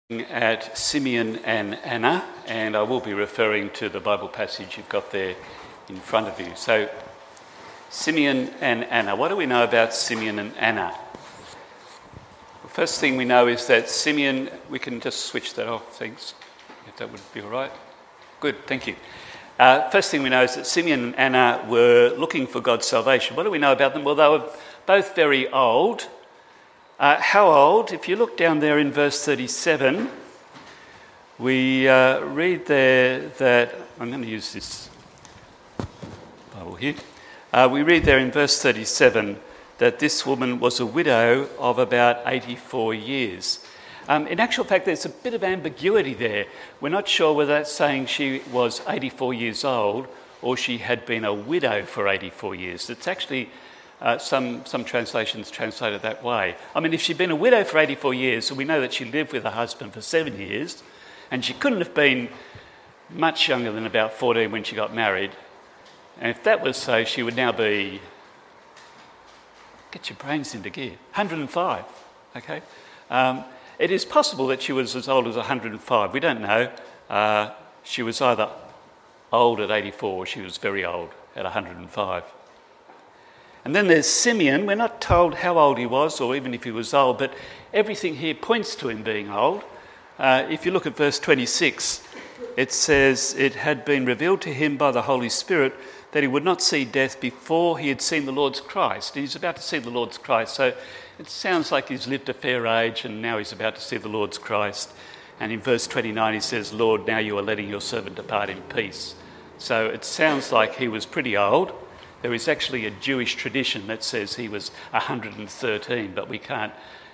At Simeon and Anna, and I will be referring to the Bible passage you've got there in front of you. So, Simeon and Anna. What do we know about Simeon and Anna? The first thing we know is that Simeon, we can just switch that off, thanks, if that would be all right. Good, thank you. First thing we know is that Simeon and Anna were looking for God's salvation. What do we know about them? Well, they were both very old. How old? If you look down there in verse 37, we read there that, I'm going to use this Bible here. We read there in verse 37 that this woman was a widow of about 84 years. In actual fact, there's a bit of ambiguity there. We're not sure whether that's saying she was 84 years old or she had been a widow for 84 years. It's actually... Some translations translate it that way. I mean, if she'd been a widow for 84 years, so we know that she lived with her husband for 7 years, and she couldn't have been much younger than about 14 when she got married. And if that was so, she would now be, get your brains into gear, 105, okay? It is possible that she was as old as 105. We don't know. She was either old at 84 or she was very old at 105. And then there's Simeon. We're not told how old he was or even if he was old, but everything here points to him being old. If you look at verse 26, it says, "It had been revealed to him by the Holy Spirit that he would not see death before he had seen the Lord's Christ." And he's about to see the Lord's Christ, so it sounds like he's lived a fair age and now he's about to see the Lord's Christ. And in verse 29 he says, "Lord, now you are letting your servant depart in peace." So it sounds like he was pretty old. There is actually a Jewish tradition that says he was 113, but we can't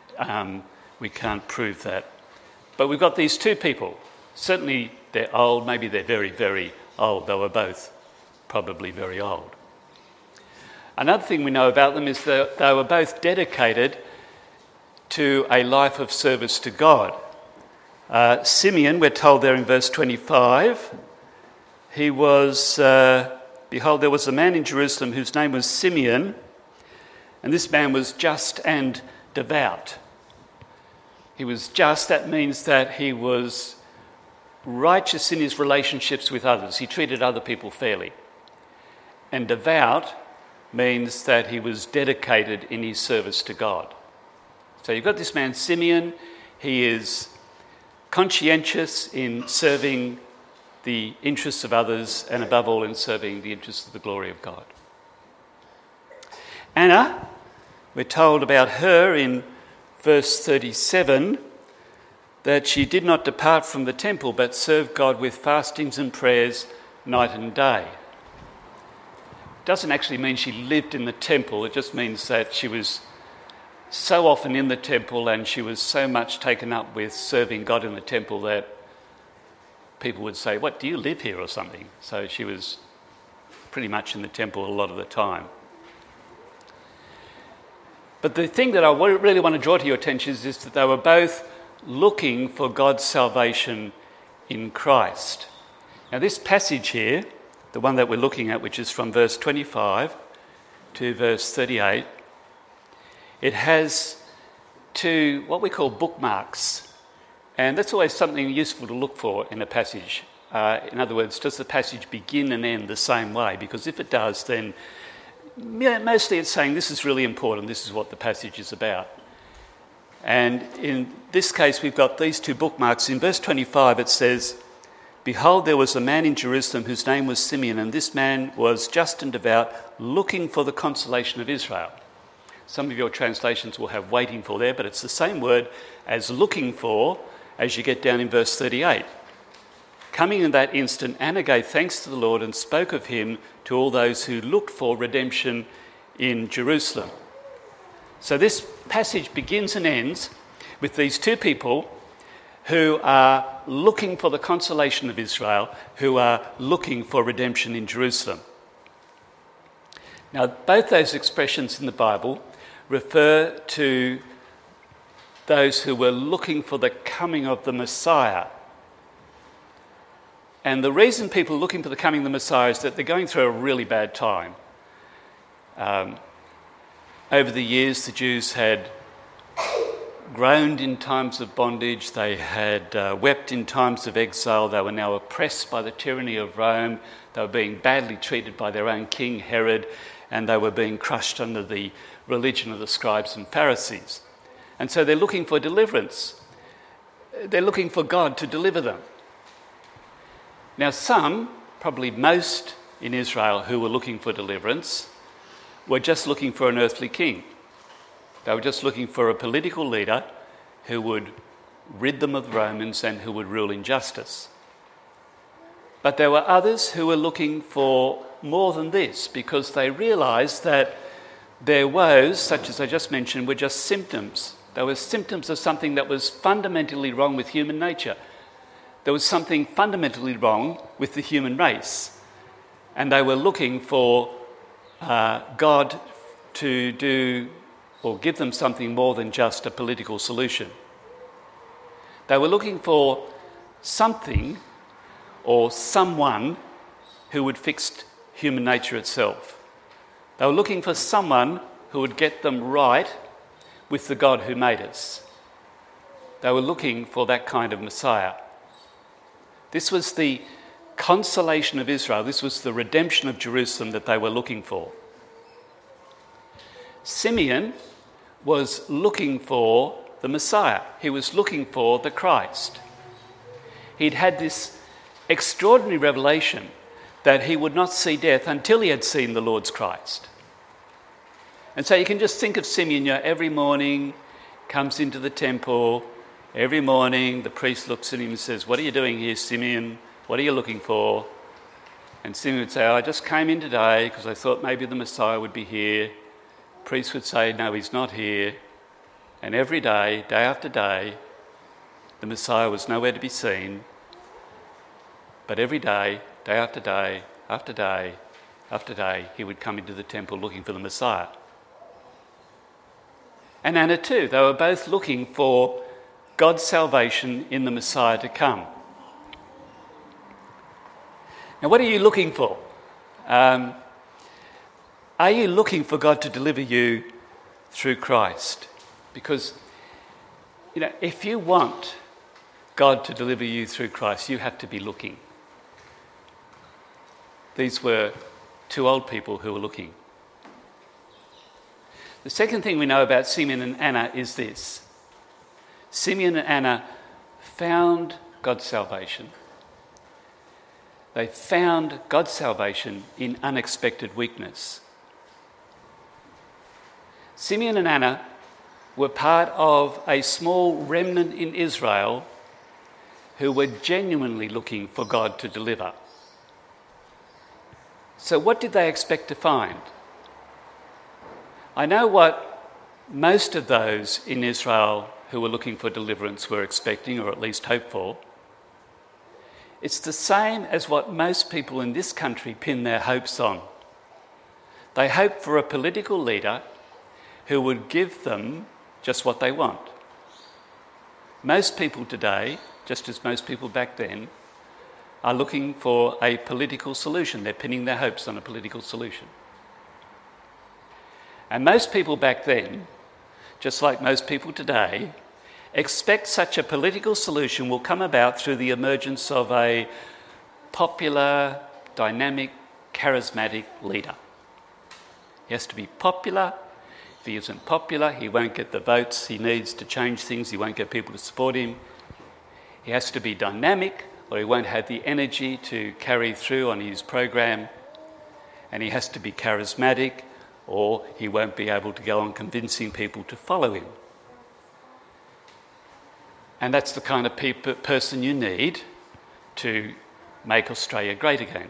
prove that. But we've got these two people. Certainly they're old, maybe they're very, very old. They were both probably very old. Another thing we know about them is that they were both dedicated to a life of service to God. Simeon, we're told there in verse 25, he was... Behold, there was a man in Jerusalem whose name was Simeon, and this man was just and devout. He was just, that means that he was righteous in his relationships with others. He treated other people fairly. And devout means that he was dedicated in his service to God. So you've got this man Simeon. He is conscientious in serving the interests of others, and above all in serving the interests of the glory of God. Anna, we're told about her in verse 37 that she did not depart from the temple but served God with fastings and prayers night and day. It doesn't actually mean she lived in the temple, it just means that she was so often in the temple and she was so much taken up with serving God in the temple that people would say, "What, do you live here or something?" So she was pretty much in the temple a lot of the time. But the thing that I really want to draw to your attention is that they were both looking for God's salvation in Christ. Now this passage here, the one that we're looking at, which is from verse 25 to verse 38, it has two, what we call bookmarks. And that's always something useful to look for in a passage. In other words, does the passage begin and end the same way? Because if it does, then mostly it's saying this is really important, this is what the passage is about. And in this case, we've got these two bookmarks. In verse 25, it says, "Behold, there was a man in Jerusalem whose name was Simeon, and this man was just and devout, looking for the consolation of Israel." Some of your translations will have "waiting for" there, but it's the same word as "looking for" as you get down in verse 38. "Coming in that instant, Anna gave thanks to the Lord and spoke of him to all those who looked for redemption in Jerusalem." So this passage begins and ends with these two people who are looking for the consolation of Israel, who are looking for redemption in Jerusalem. Now, both those expressions in the Bible refer to those who were looking for the coming of the Messiah. And the reason people are looking for the coming of the Messiah is that they're going through a really bad time. Over the years, the Jews had groaned in times of bondage, they had wept in times of exile, they were now oppressed by the tyranny of Rome, they were being badly treated by their own king Herod, and they were being crushed under the religion of the scribes and Pharisees. And so they're looking for deliverance. They're looking for God to deliver them. Now some, probably most in Israel who were looking for deliverance, were just looking for an earthly king. They were just looking for a political leader who would rid them of the Romans and who would rule in justice. But there were others who were looking for more than this, because they realised that their woes, such as I just mentioned, were just symptoms. They were symptoms of something that was fundamentally wrong with human nature. There was something fundamentally wrong with the human race. And they were looking for God to do or give them something more than just a political solution. They were looking for something or someone who would fix human nature itself. They were looking for someone who would get them right with the God who made us. They were looking for that kind of Messiah. This was the consolation of Israel. This was the redemption of Jerusalem that they were looking for. Simeon was looking for the Messiah. He was looking for the Christ. He'd had this extraordinary revelation that he would not see death until he had seen the Lord's Christ. And so you can just think of Simeon, every morning comes into the temple. Every morning the priest looks at him and says, "What are you doing here, Simeon? What are you looking for?" And Simeon would say, "I just came in today because I thought maybe the Messiah would be here." The priest would say, "No, he's not here." And every day, day after day, the Messiah was nowhere to be seen. But every day, day after day, after day, after day, he would come into the temple looking for the Messiah. And Anna too, they were both looking for God's salvation in the Messiah to come. Now, what are you looking for? Are you looking for God to deliver you through Christ? Because, if you want God to deliver you through Christ, you have to be looking. These were two old people who were looking. The second thing we know about Simeon and Anna is this. Simeon and Anna found God's salvation. They found God's salvation in unexpected weakness. Simeon and Anna were part of a small remnant in Israel who were genuinely looking for God to deliver. So what did they expect to find? I know what most of those in Israel who were looking for deliverance were expecting, or at least hoped for. It's the same as what most people in this country pin their hopes on. They hope for a political leader who would give them just what they want. Most people today, just as most people back then, are looking for a political solution. They're pinning their hopes on a political solution. And most people back then, just like most people today, expect such a political solution will come about through the emergence of a popular, dynamic, charismatic leader. He has to be popular. If he isn't popular, he won't get the votes he needs to change things. He won't get people to support him. He has to be dynamic, or he won't have the energy to carry through on his program. And he has to be charismatic, or he won't be able to go on convincing people to follow him. And that's the kind of person you need to make Australia great again.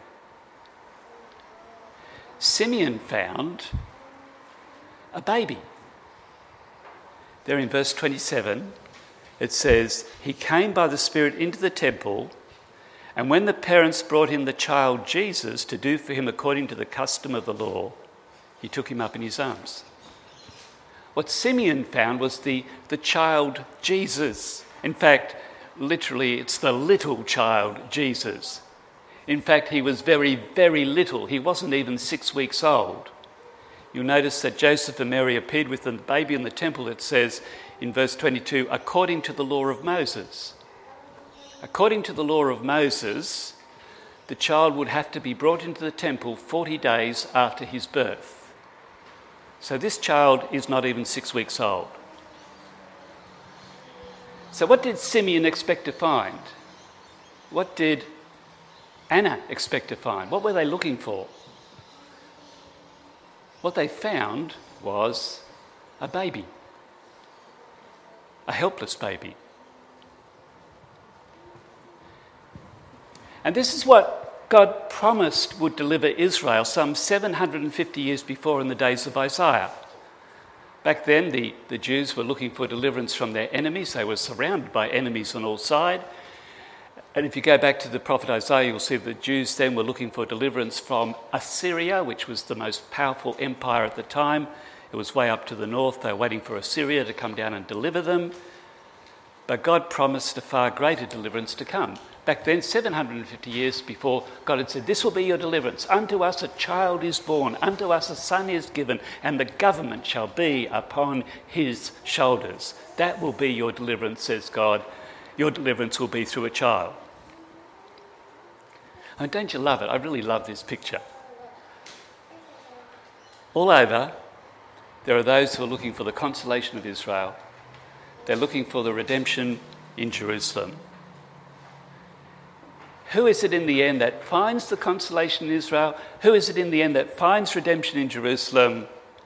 Simeon found a baby. There in verse 27, it says, "He came by the Spirit into the temple, and when the parents brought him the child Jesus to do for him according to the custom of the law, he took him up in his arms." What Simeon found was the child Jesus. In fact, literally, it's the little child Jesus. In fact, he was very, very little. He wasn't even 6 weeks old. You'll notice that Joseph and Mary appeared with the baby in the temple. It says in verse 22, according to the law of Moses. According to the law of Moses, the child would have to be brought into the temple 40 days after his birth. So this child is not even 6 weeks old. So what did Simeon expect to find? What did Anna expect to find? What were they looking for? What they found was a baby, a helpless baby. And this is what God promised would deliver Israel some 750 years before in the days of Isaiah. Back then, the Jews were looking for deliverance from their enemies. They were surrounded by enemies on all sides. And if you go back to the prophet Isaiah, you'll see that the Jews then were looking for deliverance from Assyria, which was the most powerful empire at the time. It was way up to the north. They were waiting for Assyria to come down and deliver them. But God promised a far greater deliverance to come. Back then, 750 years before, God had said, this will be your deliverance. Unto us a child is born, unto us a son is given, and the government shall be upon his shoulders. That will be your deliverance, says God. Your deliverance will be through a child. And don't you love it? I really love this picture. All over, there are those who are looking for the consolation of Israel. They're looking for the redemption in Jerusalem. Who is it in the end that finds the consolation in Israel? Who is it in the end that finds redemption in Jerusalem?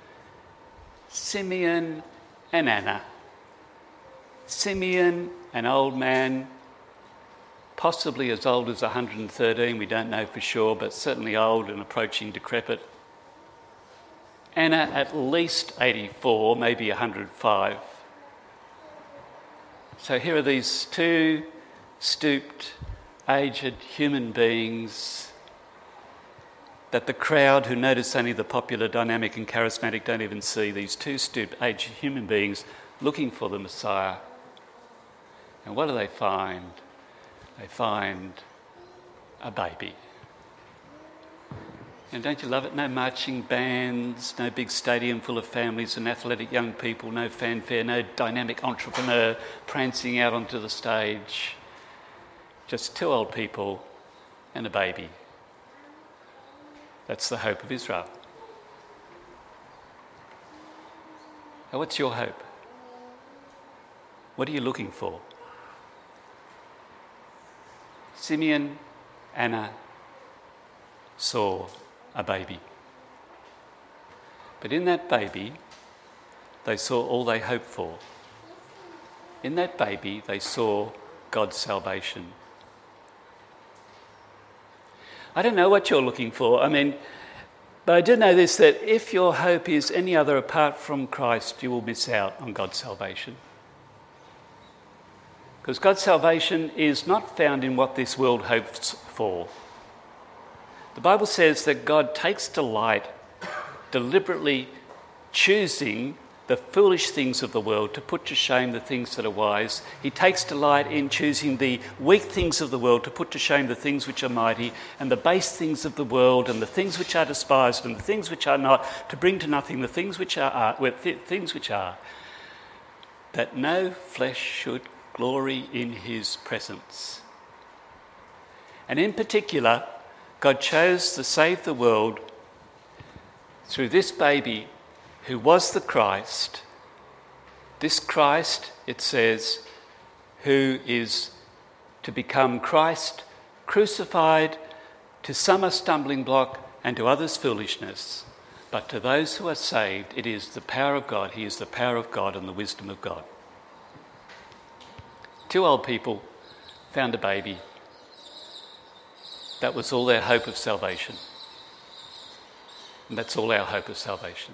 Simeon and Anna. Simeon, an old man, possibly as old as 113, we don't know for sure, but certainly old and approaching decrepit. Anna at least 84, maybe 105. So here are these two stooped, aged human beings that the crowd who notice only the popular, dynamic and charismatic don't even see. These two stooped, aged human beings looking for the Messiah. And what do they find? They find a baby. And don't you love it? No marching bands, no big stadium full of families and athletic young people, no fanfare, no dynamic entrepreneur prancing out onto the stage. Just two old people and a baby. That's the hope of Israel. Now, what's your hope? What are you looking for? Simeon, Anna saw a baby. But in that baby, they saw all they hoped for. In that baby, they saw God's salvation. I don't know what you're looking for. But I do know this, that if your hope is any other apart from Christ, you will miss out on God's salvation. Because God's salvation is not found in what this world hopes for. The Bible says that God takes delight deliberately choosing the foolish things of the world to put to shame the things that are wise. He takes delight in choosing the weak things of the world to put to shame the things which are mighty, and the base things of the world, and the things which are despised, and the things which are not, to bring to nothing the things which are, that no flesh should glory in his presence. And in particular, God chose to save the world through this baby who was the Christ. This Christ, it says, who is to become Christ, crucified, to some a stumbling block and to others foolishness. But to those who are saved, it is the power of God. He is the power of God and the wisdom of God. Two old people found a baby. That was all their hope of salvation. And that's all our hope of salvation.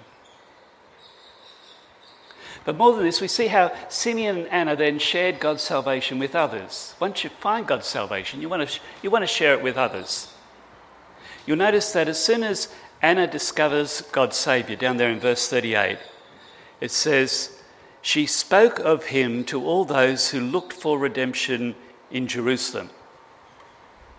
But more than this, we see how Simeon and Anna then shared God's salvation with others. Once you find God's salvation, you want to share it with others. You'll notice that as soon as Anna discovers God's Saviour, down there in verse 38, it says, she spoke of him to all those who looked for redemption in Jerusalem.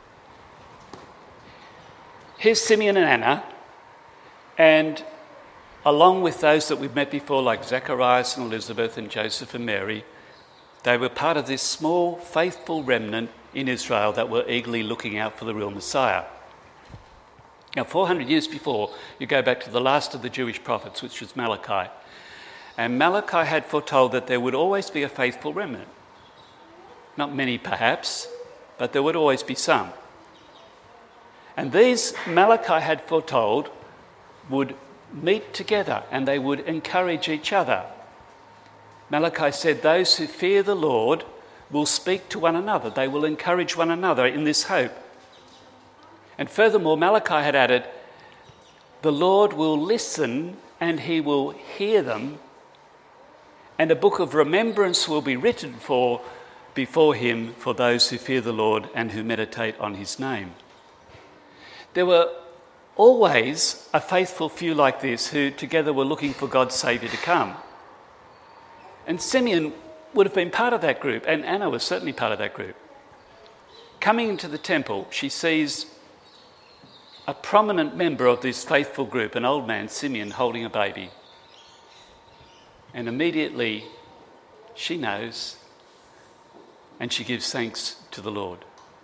Here's Simeon and Anna, and along with those that we've met before, like Zacharias and Elizabeth and Joseph and Mary, they were part of this small, faithful remnant in Israel that were eagerly looking out for the real Messiah. Now, 400 years before, you go back to the last of the Jewish prophets, which was Malachi. And Malachi had foretold that there would always be a faithful remnant. Not many, perhaps, but there would always be some. And these, Malachi had foretold, would meet together and they would encourage each other. Malachi said, those who fear the Lord will speak to one another. They will encourage one another in this hope. And furthermore, Malachi had added, the Lord will listen and he will hear them, and a book of remembrance will be written before him for those who fear the Lord and who meditate on his name. There were always a faithful few like this who together were looking for God's Saviour to come. And Simeon would have been part of that group, and Anna was certainly part of that group. Coming into the temple, she sees a prominent member of this faithful group, an old man, Simeon, holding a baby. And immediately she knows, and she gives thanks to the Lord.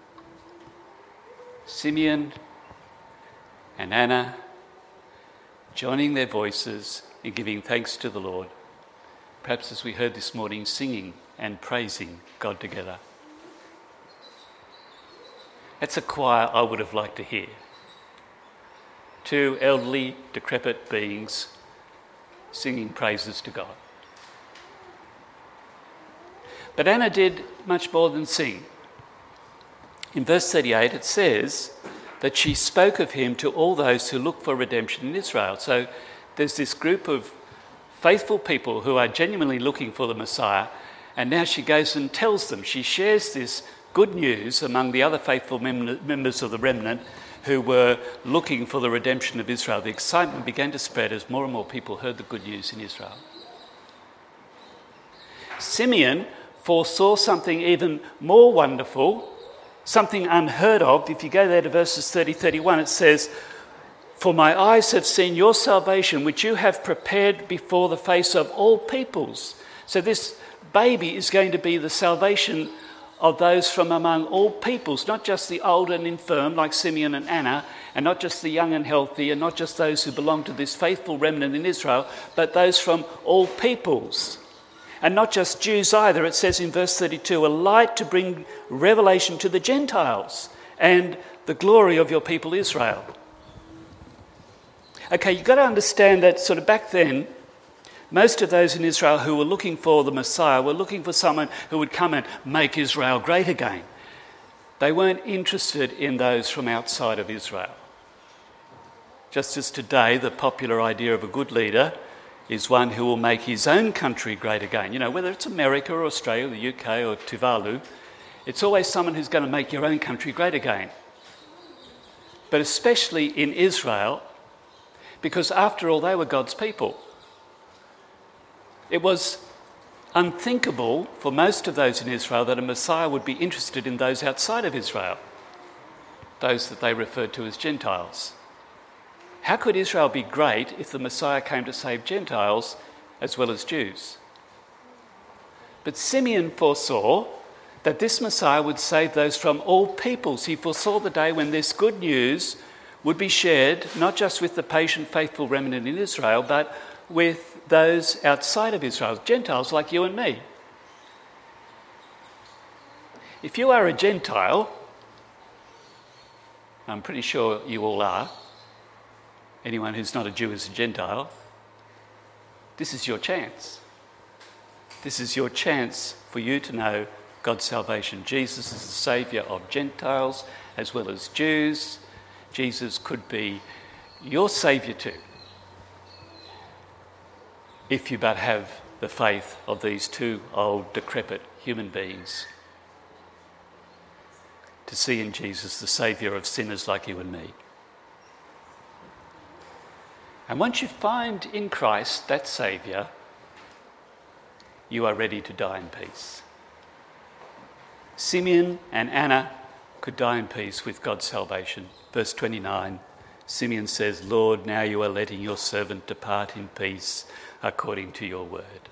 Simeon and Anna joining their voices in giving thanks to the Lord, perhaps as we heard this morning, singing and praising God together. That's a choir I would have liked to hear. Two elderly, decrepit beings singing praises to God. But Anna did much more than sing. In verse 38 it says that she spoke of him to all those who look for redemption in Israel. So there's this group of faithful people who are genuinely looking for the Messiah, and now she goes and tells them. She shares this good news among the other faithful members of the remnant who were looking for the redemption of Israel. The excitement began to spread as more and more people heard the good news in Israel. Simeon foresaw something even more wonderful, something unheard of. If you go there to verses 30-31, it says, for my eyes have seen your salvation, which you have prepared before the face of all peoples. So this baby is going to be the salvation of those from among all peoples, not just the old and infirm like Simeon and Anna, and not just the young and healthy, and not just those who belong to this faithful remnant in Israel, but those from all peoples. And not just Jews either. It says in verse 32, a light to bring revelation to the Gentiles and the glory of your people Israel. Okay, you've got to understand that sort of back then, most of those in Israel who were looking for the Messiah were looking for someone who would come and make Israel great again. They weren't interested in those from outside of Israel. Just as today, the popular idea of a good leader is one who will make his own country great again. You know, whether it's America or Australia, the UK or Tuvalu, it's always someone who's going to make your own country great again. But especially in Israel, because after all, they were God's people. It was unthinkable for most of those in Israel that a Messiah would be interested in those outside of Israel, those that they referred to as Gentiles. How could Israel be great if the Messiah came to save Gentiles as well as Jews? But Simeon foresaw that this Messiah would save those from all peoples. He foresaw the day when this good news would be shared not just with the patient, faithful remnant in Israel, but with those outside of Israel, Gentiles like you and me. If you are a Gentile, I'm pretty sure you all are, anyone who's not a Jew is a Gentile, this is your chance. This is your chance for you to know God's salvation. Jesus is the Saviour of Gentiles as well as Jews. Jesus could be your Saviour too, if you but have the faith of these two old, decrepit human beings, to see in Jesus the Saviour of sinners like you and me. And once you find in Christ that Saviour, you are ready to die in peace. Simeon and Anna could die in peace with God's salvation. Verse 29, Simeon says, Lord, now you are letting your servant depart in peace according to your word.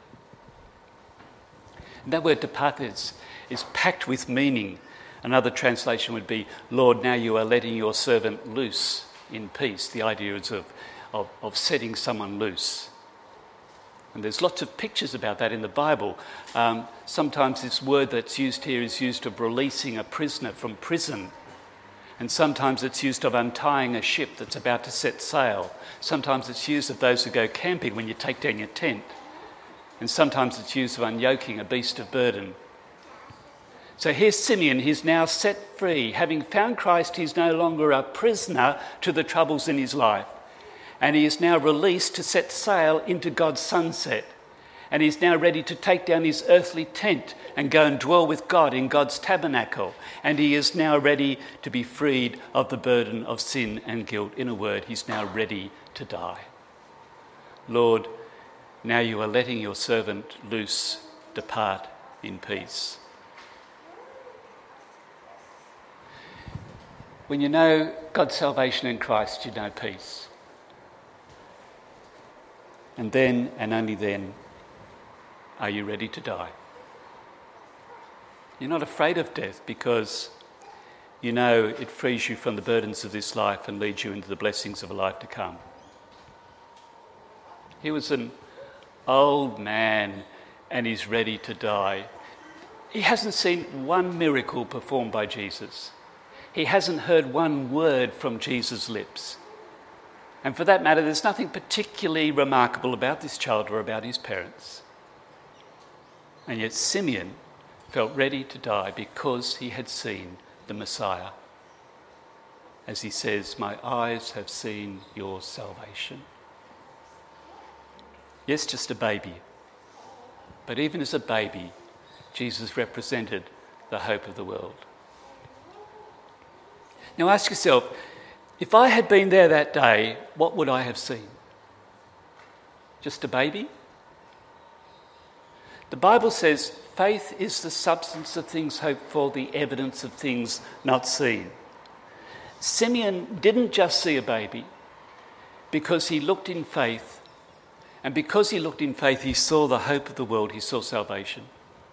And that word depart is packed with meaning. Another translation would be, Lord, now you are letting your servant loose in peace. The idea is of setting someone loose. And there's lots of pictures about that in the Bible. Sometimes this word that's used here is used of releasing a prisoner from prison. And sometimes it's used of untying a ship that's about to set sail. Sometimes it's used of those who go camping when you take down your tent. And sometimes it's used of unyoking a beast of burden. So here's Simeon, he's now set free. Having found Christ, he's no longer a prisoner to the troubles in his life. And he is now released to set sail into God's sunset. And he's now ready to take down his earthly tent and go and dwell with God in God's tabernacle. And he is now ready to be freed of the burden of sin and guilt. In a word, he's now ready to die. Lord, now you are letting your servant loose, depart in peace. When you know God's salvation in Christ, you know peace. And then, and only then, are you ready to die? You're not afraid of death because you know it frees you from the burdens of this life and leads you into the blessings of a life to come. He was an old man and he's ready to die. He hasn't seen one miracle performed by Jesus. He hasn't heard one word from Jesus' lips. And for that matter, there's nothing particularly remarkable about this child or about his parents. And yet Simeon felt ready to die because he had seen the Messiah. As he says, my eyes have seen your salvation. Yes, just a baby. But even as a baby, Jesus represented the hope of the world. Now ask yourself, if I had been there that day, what would I have seen? Just a baby? The Bible says faith is the substance of things hoped for, the evidence of things not seen. Simeon didn't just see a baby because he looked in faith. And because he looked in faith, he saw the hope of the world, he saw salvation.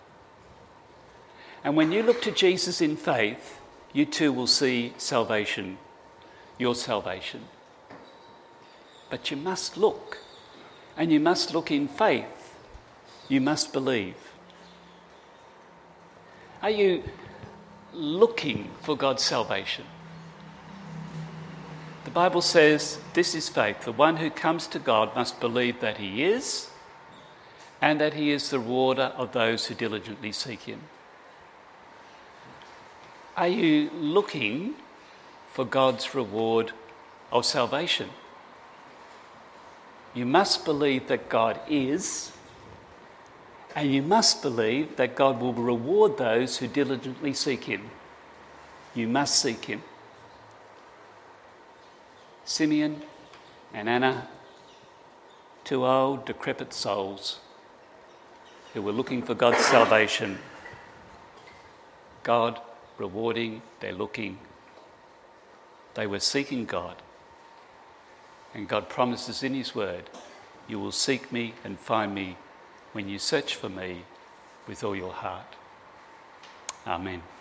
And when you look to Jesus in faith, you too will see salvation, your salvation. But you must look, and you must look in faith. You must believe. Are you looking for God's salvation? The Bible says this is faith. The one who comes to God must believe that he is, and that he is the rewarder of those who diligently seek him. Are you looking for God's reward of salvation? You must believe that God is, and you must believe that God will reward those who diligently seek him. You must seek him. Simeon and Anna, two old, decrepit souls who were looking for God's salvation. God rewarding their looking. They were seeking God. And God promises in his word, you will seek me and find me when you search for me with all your heart. Amen.